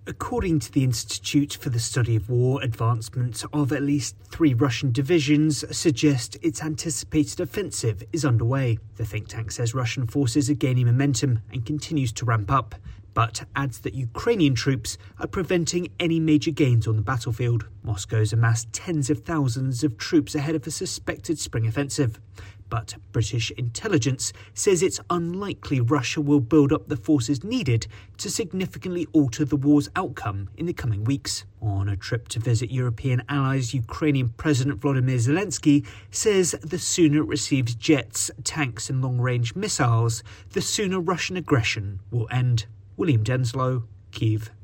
According to the Institute for the Study of War, advancement of at least 3 Russian divisions suggest its anticipated offensive is underway. The think tank says Russian forces are gaining momentum and continues to ramp up, but adds that Ukrainian troops are preventing any major gains on the battlefield. Moscow's amassed tens of thousands of troops ahead of a suspected spring offensive. But British intelligence says it's unlikely Russia will build up the forces needed to significantly alter the war's outcome in the coming weeks. On a trip to visit European allies, Ukrainian President Volodymyr Zelensky says the sooner it receives jets, tanks and long-range missiles, the sooner Russian aggression will end. William Denslow, Kyiv.